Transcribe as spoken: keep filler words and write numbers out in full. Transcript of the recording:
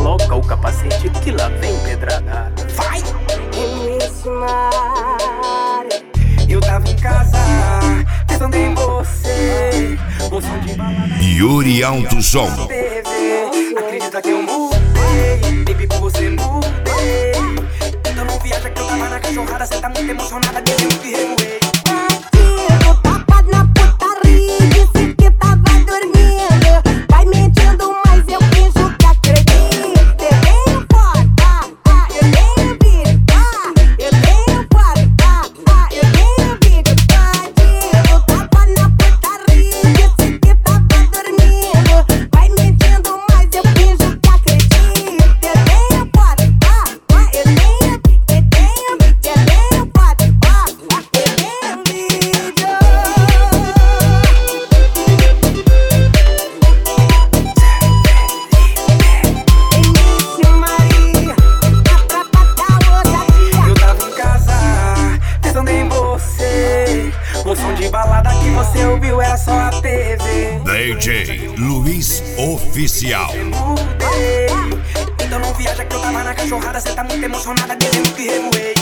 coloca o capacete que lá vem pedrada. Vai! Eu tava em casa, pensando em você. O som de balada Yuri Alto Som. T V. Acredita que eu mudei, baby, por você mudei. Então não viaja que eu tava na cachorrada. Cê tá muito emocionada, que eu te revoei. O som de balada que você ouviu era só a T V. D J Luiz Oficial. Mudei. Então não viaja que eu tava na cachorrada. Cê tá muito emocionada, dizendo que revoei.